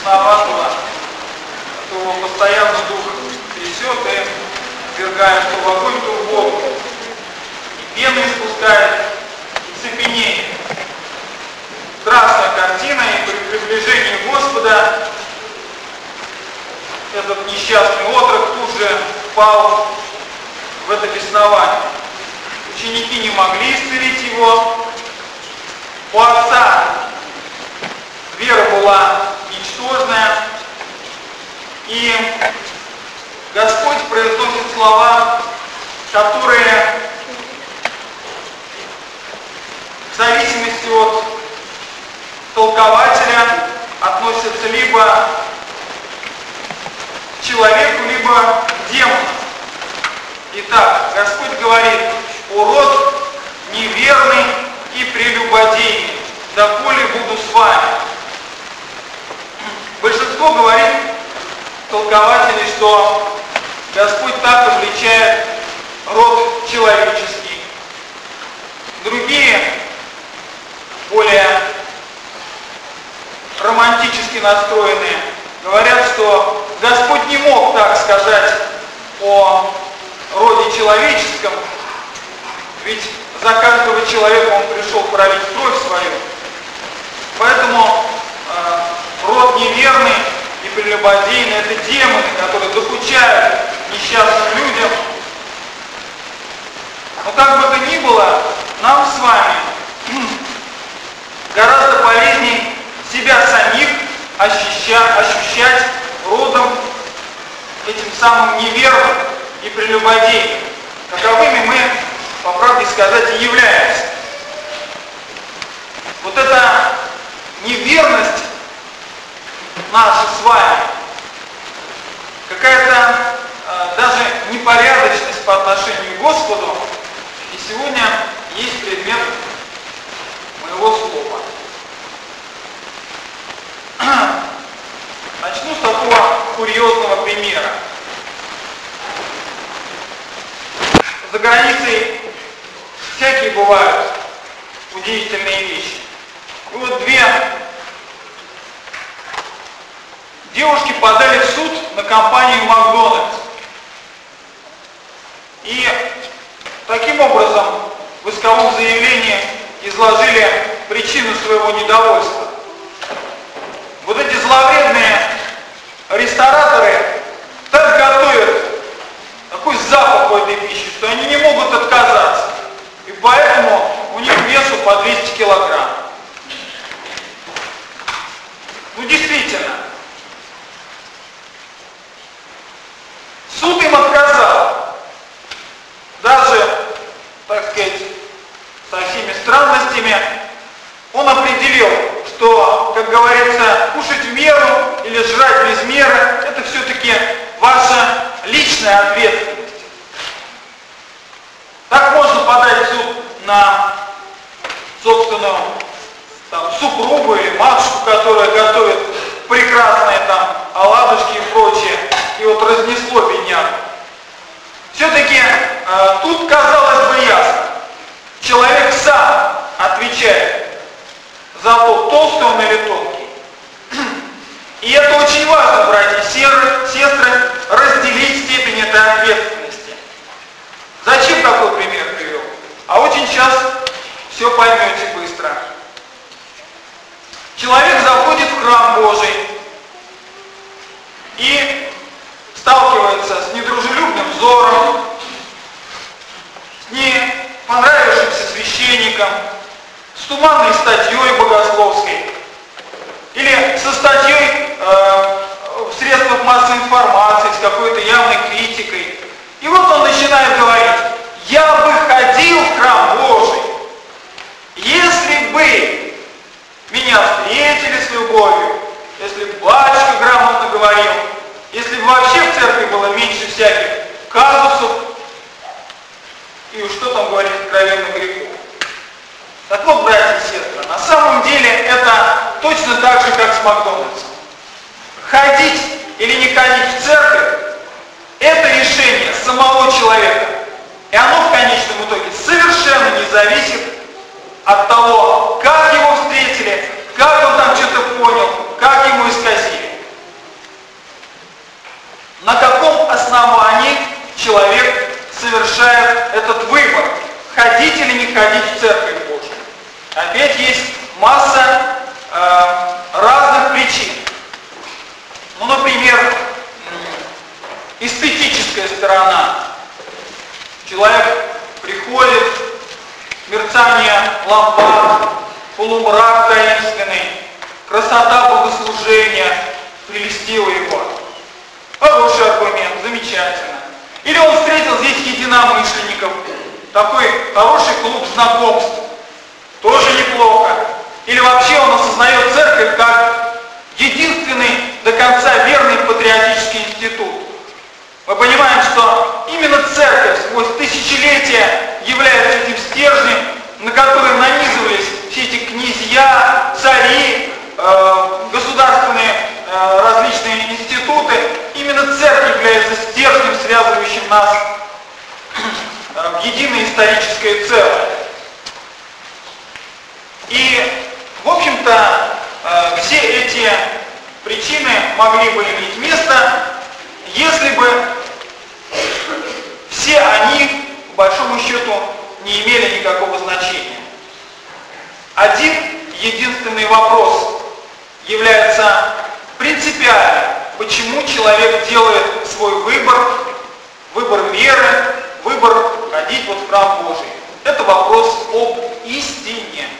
бесноватого, то его постоянно дух трясет и ввергает то в огонь, то в воду. И пену испускает, и цепенеет. Страшная картина, и при приближении Господа этот несчастный отрок тут же впал в это беснование. Ученики не могли исцелить его. У отца вера была ничтожная. И Господь произносит слова, которые в зависимости от толкователя относятся либо к человеку, либо к демону. Итак, Господь говорит: урод неверный и прелюбодейный, доколе буду с вами. Большинство говорит, толкователей, что Господь так обличает род человеческий. Другие, более романтически настроенные, говорят, что Господь не мог так сказать о роде человеческом, ведь за каждого человека Он пришел пролить кровь свою. Поэтому род неверный и прелюбодейный — это демоны, которые докучают несчастным людям. Но как бы то ни было, нам с вами гораздо полезнее себя самих ощущать родом этим самым неверным и прелюбодейным, каковыми мы, по правде сказать, и являемся. Вот эта неверность наша с вами, какая-то даже непорядочность по отношению к Господу, и сегодня есть предмет моего слова. Начну с такого курьезного примера. За границей всякие бывают удивительные вещи. И вот две девушки подали в суд на компанию Макдональдс. И таким образом в исковом заявлении изложили причину своего недовольства. Вот эти зловредные рестораторы так готовят такой запах у этой пищи, что они не могут отказаться. И поэтому у них весу по 200 килограмм. Ну действительно, суд им отказал. Даже, так сказать, со всеми странностями он определил, что, как говорится, кушать в меру или жрать без меры — это все-таки ваша личная ответственность. Так можно подать в суд на собственную супругу или матушку, которая готовит прекрасные оладушки и прочее, и вот разнесло бедняку. Все-таки тут, казалось бы, ясно. Человек сам отвечает за то, толстый он или тонкий. И это очень важно, братья и сестры, разделить степень этой ответственности. Зачем такой пример привел? А очень сейчас все поймете быстро. Человек заходит в храм Божий и сталкивается с недружелюбным взором, с не понравившимся священником, с туманной статьей богословской или со статьей в средствах массовой информации, с какой-то явной критикой. И вот он начинает говорить: я бы ходил в храм Божий, если бы меня встретили с любовью, если бы батюшка грамотно говорил, если бы вообще в церкви было меньше всяких казусов и уж что там говорить, откровенных грехов. Так вот, братья и сестры, на самом деле это точно так же, как с Макдональдсом. Ходить или не ходить в церковь — это решение самого человека. И оно в конечном итоге совершенно не зависит от того, как его встретили, как он там что-то понял, как ему исказили. человек совершает этот выбор, ходить или не ходить в Церковь Божию. Опять есть масса разных причин. Ну, например, эстетическая сторона. Человек приходит, мерцание лампад, полумрак таинственный, красота богослужения прелестила его. Хороший аргумент, замечательно. Или он встретил здесь единомышленников, такой хороший клуб знакомств, тоже неплохо. Или вообще он осознает церковь как единственный до конца верный патриотический институт. Мы понимаем, что именно церковь сквозь тысячелетия является этим стержнем, на который нанизывались все эти князья, цари, государственные различные институты. Именно церковь является стержнем, связывающим нас в единое историческое целое. И, в общем-то, все эти причины могли бы иметь место, если бы все они, по большому счету, не имели никакого значения. Один единственный вопрос является принципиальным. Почему человек делает свой выбор веры, выбор ходить вот в храм Божий? Это вопрос об истине.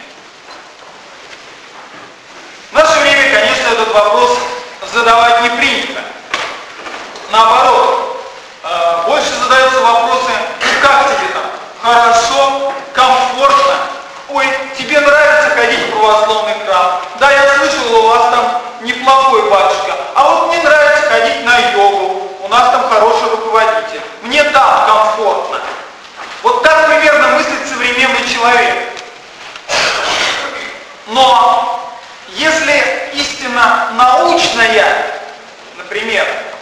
В наше время, конечно, этот вопрос задавать не принято. Наоборот, больше задаются вопросы: как тебе там? Хорошо, комфортно? Ой, тебе нравится ходить в православный храм? Да, я слышал, у вас там неплохой батюшка. А вот мне нравится ходить на йогу. У нас там хороший руководитель. Мне там комфортно. Вот так примерно мыслит современный человек. Но если истина научная, например,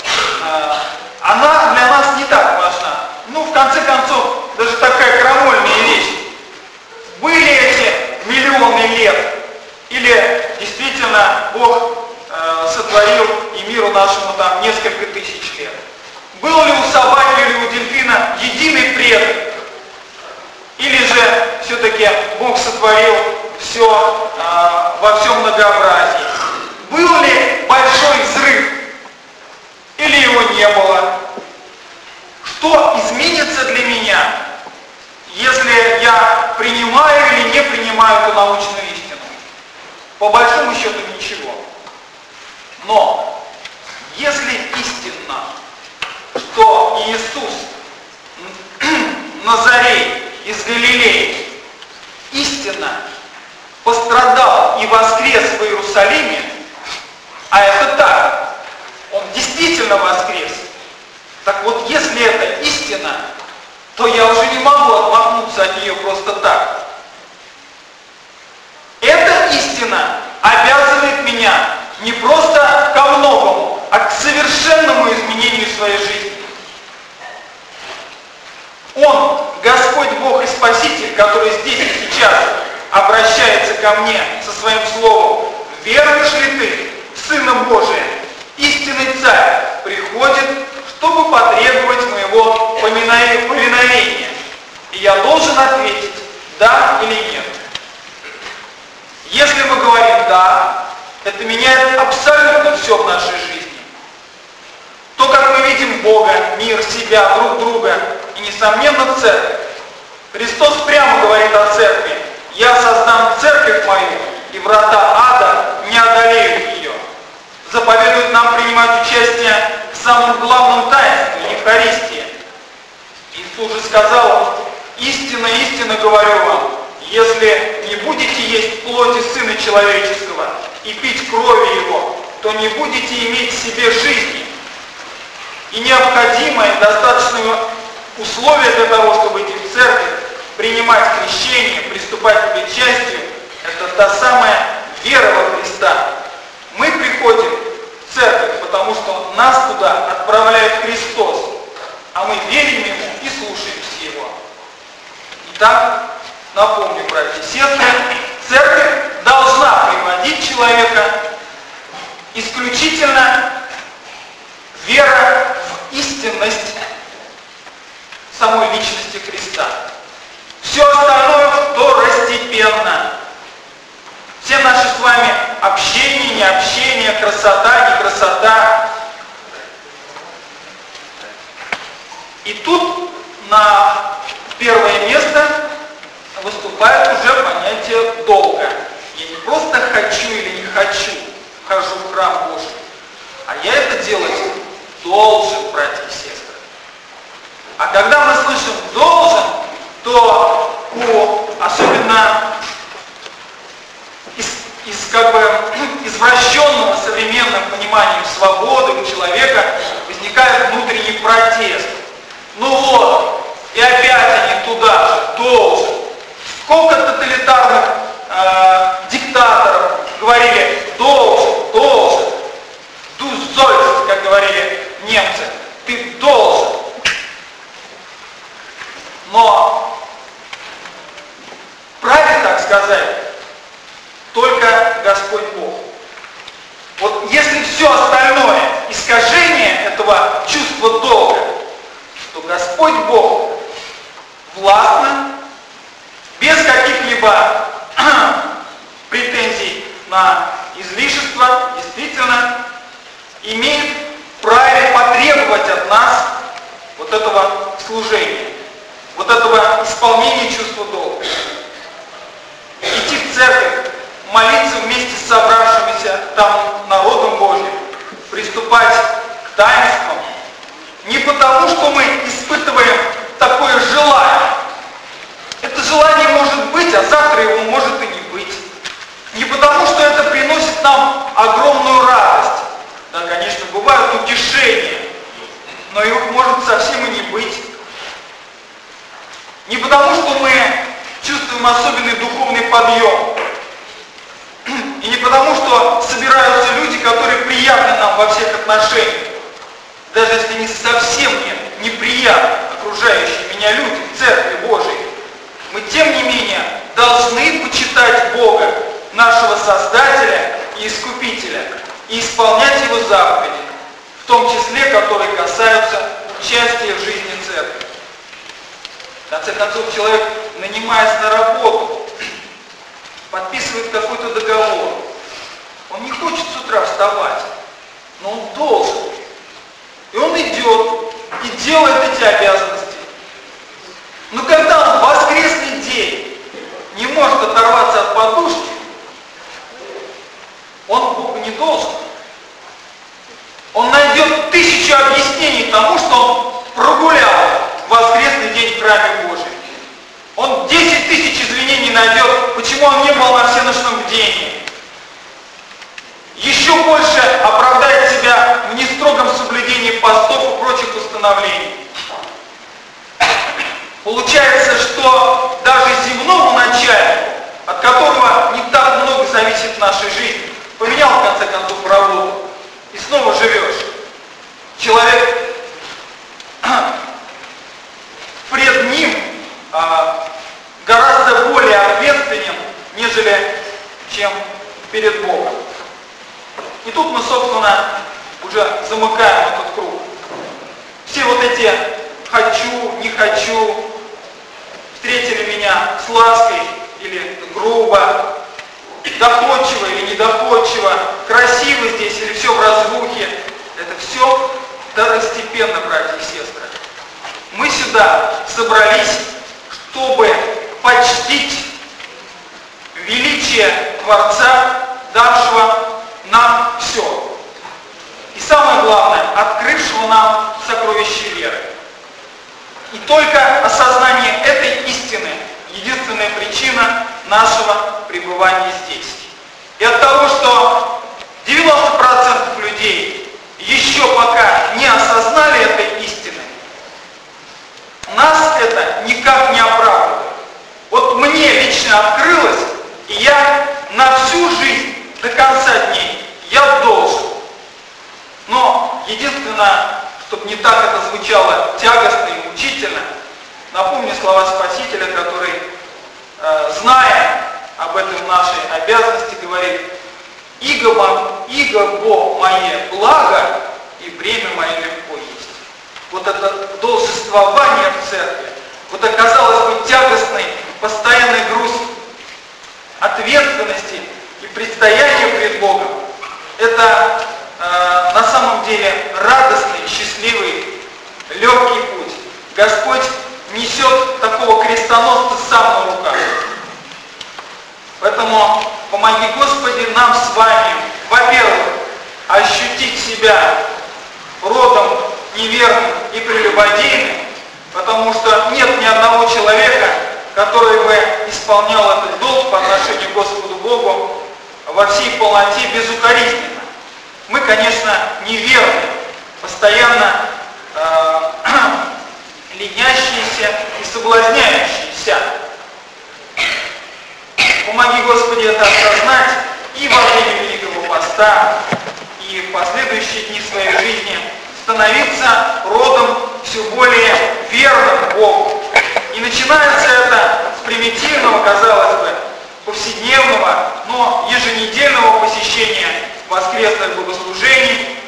она для нас не так важна. Ну, в конце концов, даже такая крамольная вещь. Были эти миллионы лет, или действительно Бог сотворил и миру нашему там несколько тысяч лет? Был ли у собаки или у дельфина единый предок? Или же все-таки Бог сотворил все во всем многообразии? Был ли большой взрыв? Или его не было? Что изменится для меня, если я принимаю или не принимаю эту научную истину? По большому счету ничего. Но если истинно, что Иисус Назарей из Галилеи истинно пострадал и воскрес в Иерусалиме, а это так, он действительно воскрес. Так вот, если это истина, то я уже не могу отмахнуться от нее просто так. Эта истина обязывает меня не просто ко многому, а к совершенному изменению своей жизни. Он, Господь Бог и Спаситель, который здесь и сейчас обращается ко мне со своим словом: веруешь ли ты в Сына Божия? Истинный Царь приходит, чтобы потребовать моего повиновения. И я должен ответить: да или нет. Если мы говорим «да», это меняет абсолютно все в нашей жизни. То, как мы видим Бога, мир, себя, друг друга и, несомненно, церковь. Христос прямо говорит о церкви: «Я создам церковь мою, и врата ада не одолеют ее». Заповедует нам принимать участие в самом главном таинстве — Евхаристии. Иисус же сказал: «Истинно, истинно говорю вам, если не будете есть плоти Сына Человеческого и пить крови Его, то не будете иметь в себе жизни». И необходимое, достаточное условие для того, чтобы идти в церковь, принимать крещение, приступать к причастию, это та самая вера во Христа. Мы приходим в церковь, потому что нас туда отправляет Христос, а мы верим Ему и слушаемся Его. Итак, напомню, братья и сестры, церковь должна приводить человека исключительно вера в истинность красота, не красота. И тут на первое место выступает уже понятие долга. Я не просто хочу или не хочу, хожу в храм Божий, а я это делать должен, братья и сестры. А когда мы слышим «должен», то особенно из извращенного современным пониманием свободы у человека возникает внутренний протест. Ну вот, и опять они туда же, должен. Сколько тоталитарных диктаторов говорили должен, должен. Du sollst, как говорили немцы, ты должен. Но правильно так сказать только Господь Бог. Вот если все остальное искажение этого чувства долга, то Господь Бог властно, без каких-либо претензий на излишество, действительно имеет право потребовать от нас вот этого служения, вот этого исполнения чувства долга. Идти в церковь, молиться вместе с собравшимися там народом Божьим, приступать к таинствам, не потому, что мы испытываем такое желание. Это желание может быть, а завтра его может и не быть. Не потому, что это приносит нам огромную радость. Да, конечно, бывают утешения, но их может совсем и не быть. Не потому, что мы чувствуем особенный духовный подъем. И не потому, что собираются люди, которые приятны нам во всех отношениях. Даже если они совсем не неприятны окружающие меня люди в Церкви Божией, мы тем не менее должны почитать Бога, нашего Создателя и Искупителя, и исполнять Его заповеди, в том числе, которые касаются участия в жизни Церкви. В конце концов, человек, нанимаясь на работу, подписывает какой-то договор. Он не хочет с утра вставать, но он должен. И он идет и делает эти обязанности. Но когда он в воскресный день не может оторваться от подушки, он Богу не должен. Он найдет 1000 объяснений тому, что он прогулял воскресный день в храме Божьем. Он 10 000 извинений найдет, почему он не был на всеночном бдении. Еще больше оправдает себя в нестрогом соблюдении постов и прочих установлений. Получается, что даже земному начальнику, от которого не так много зависит в нашей жизни, поменял в конце концов работу и снова живешь. Человек пред ним гораздо более ответственен, нежели чем перед Богом. И тут мы, собственно, уже замыкаем этот круг. Все вот эти «хочу», «не хочу» встретили меня с лаской или грубо, доходчиво или недоходчиво, красиво здесь или все в разрухе. Это все второстепенно, братья и сестры. Мы сюда собрались, чтобы почтить величие Творца, давшего нам все. И самое главное, открывшего нам сокровище веры. И только осознание этой истины — единственная причина нашего пребывания здесь. И от того, что 90% людей еще пока не осознали этой истины, нас это никак не оправдывает. Вот мне лично открылось, и я на всю жизнь, до конца дней, я должен. Но единственное, чтобы не так это звучало тягостно и мучительно, напомню слова Спасителя, который, зная об этом нашей обязанности, говорит: «Иго Бог мое благо, и бремя мое легко есть». Вот это должествование в церкви, вот это, казалось бы, тягостный, постоянный груз ответственности и предстояния пред Богом, это на самом деле радостный, счастливый, легкий путь. Господь несет такого крестоносца сам на руках. Поэтому помоги, Господи, нам с вами, во-первых, ощутить себя родом неверным и прелюбодейным, потому что нет ни одного человека, который бы исполнял этот долг по отношению к Господу Богу во всей полноте безукоризненно. Мы, конечно, неверны, постоянно ленящиеся и соблазняющиеся. Помоги, Господи, это осознать и во время Великого Поста, и в последующие дни своей жизни становиться родом все более верным Богу. И начинается это с примитивного, казалось бы, повседневного, но еженедельного посещения воскресных богослужений,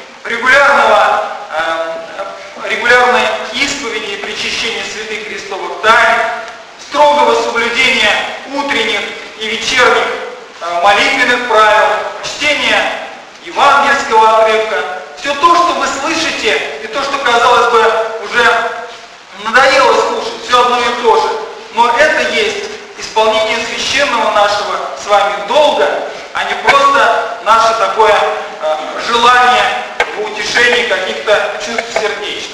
регулярной исповеди и причащения святых крестовых тайн, строгого соблюдения утренних и вечерних молитвенных правил, чтения евангельского отрывка. Все то, что вы слышите, и то, что, казалось бы, уже надоело слушать, все одно и то же. Но это есть исполнение священного нашего с вами долга, а не просто наше такое желание в утешении каких-то чувств сердечных.